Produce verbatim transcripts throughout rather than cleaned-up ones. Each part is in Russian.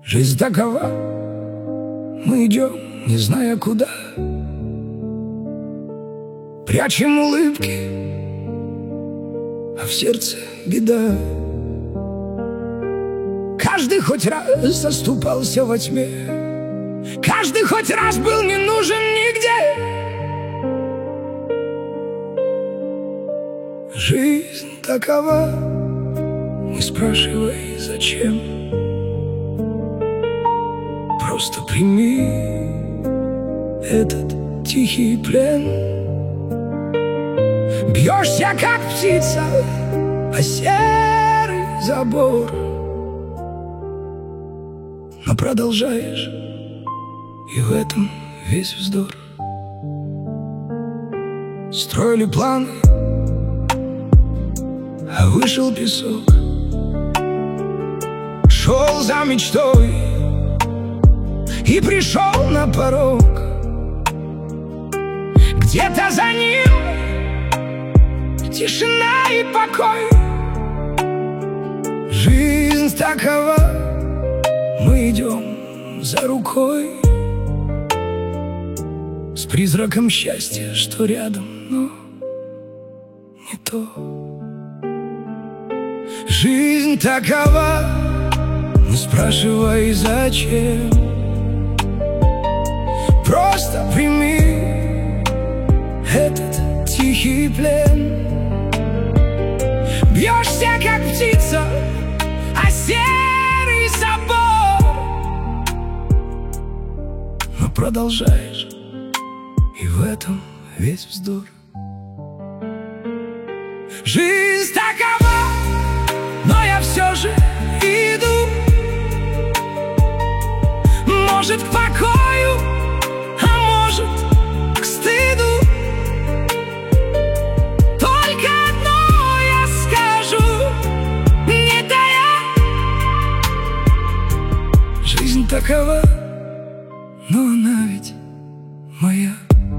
Жизнь такова, мы идем, не зная куда, прячем улыбки, а в сердце беда. Каждый хоть раз оступался во тьме, каждый хоть раз был не нужен нигде. Жизнь такова, не спрашивай зачем, просто прими этот тихий плен. Бьешься, как птица, о серый забор, но продолжаешь, и в этом весь вздор. Строили планы, а вышел песок. Шел за мечтой и пришел на порог. Где-то за ним тишина и покой. Жизнь такова, мы идем за рукой, с призраком счастья, что рядом, но не то. Жизнь такова, не спрашивай зачем, просто прими этот тихий плен. Бьешься, как птица, о серый забор, но продолжаешь, и в этом весь вздор. Жизнь такова, но я все же иду, может, к покою, а может, к стыду. Только одно я скажу, не тая. Жизнь такова, но она ведь моя.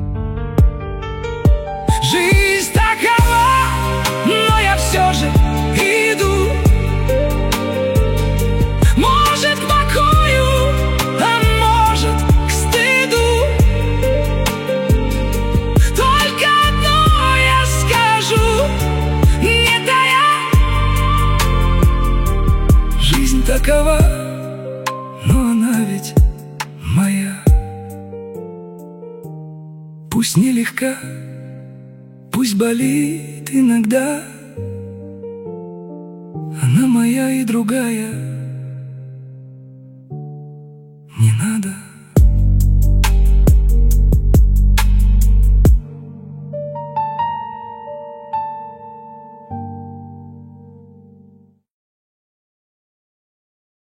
Жизнь такова, но я все же иду, может, к покою, а может, к стыду. Только одно я скажу, не тая. Жизнь такова, но она ведь моя. Пусть нелегка, пусть болит иногда, она моя и другая.